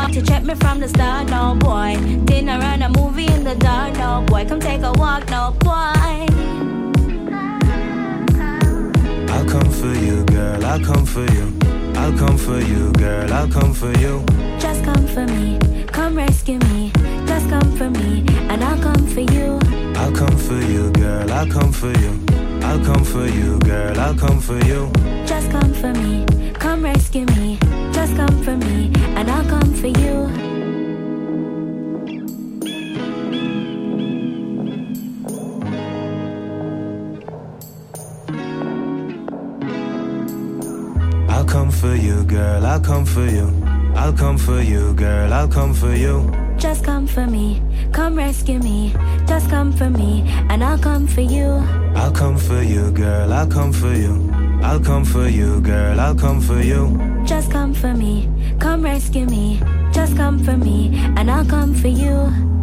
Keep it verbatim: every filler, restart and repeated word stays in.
have to check me from the start, no boy. Dinner and a movie in the dark, no boy. Come take a walk, no boy. I'll come for you, girl, I'll come for you. I'll come for you, girl, I'll come for you. Just come for me, come rescue me. Just come for me, and I'll come for you. I'll come for you, girl, I'll come for you. I'll come for you, girl, I'll come for you. Just come for me, come rescue me. Just come for me, and I'll come for you. I'll come for you, girl, I'll come for you. I'll come for you, girl, I'll come for you. Just come for me, come rescue me. Just come for me, and I'll come for you. I'll come for you, girl, I'll come for you. I'll come for you, girl, I'll come for you. Just come for me, come rescue me. Just come for me, and I'll come for you.